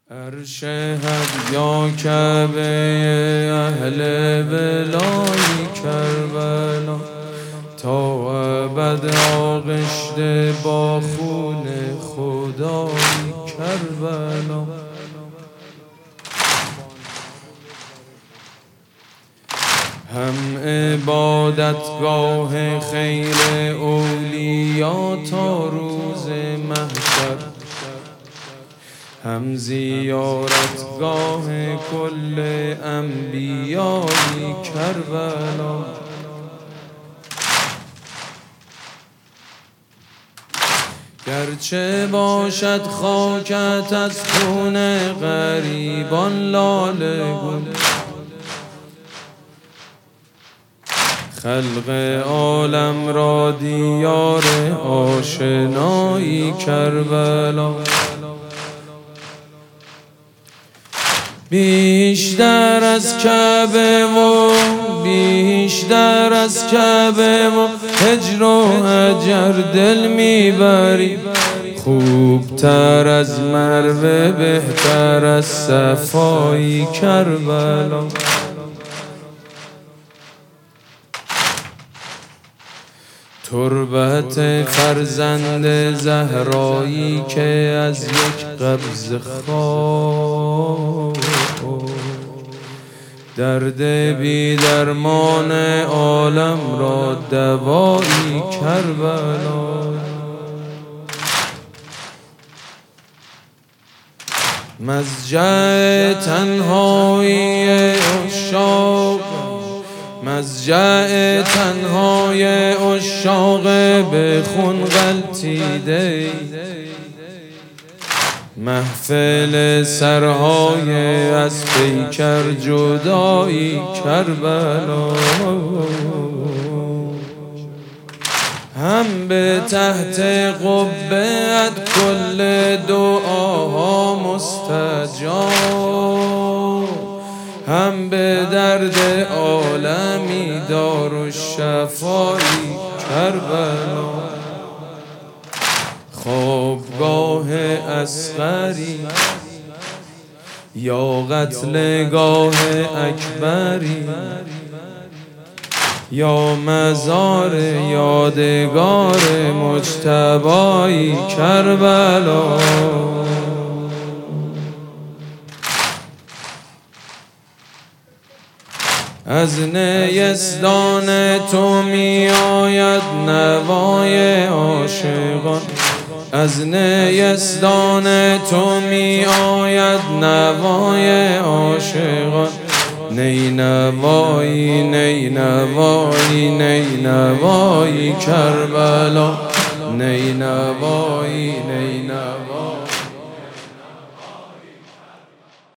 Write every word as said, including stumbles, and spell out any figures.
عرش حق یا کعبه اهل ولای کربلا، تا ابد آغشته با خون خدای کربلا. هم عبادتگاه خیر اولیا تا روز محشر، هم زیارتگاه کل انبیای کربلا. گرچه باشد خاکت از خون غریبان لاله گون، خلق عالم را دیار آشنایی کربلا. بیشتر از کعبه و بیشتر از کعبه و هجر و هجر دل میبری، خوبتر از مروه بهتر از صفای کربلا. تربت فرزند زهرایی که از یک قبض خاک درد بی درمان عالم را دوایی کربلا. مضجع تنهایی عشاق، مضجع تنهای عشاق به خون غلتیده، محفل سرهای از پیکر جدایی کربلا. هم به تحت قبه‌ات کل دعاها مستجاب، هم به درد عالمی دارالشفایی کربلا. خوابگاه اصغری یا قتلگاه اکبری، یا مزار یادگار مجتبی کربلا. از نیستان تو می آید نوای عاشقان، از نیستان تو می آید نوای عاشقان. نی نوایی نی نوایی نی نوایی کربلا، نی نوایی نی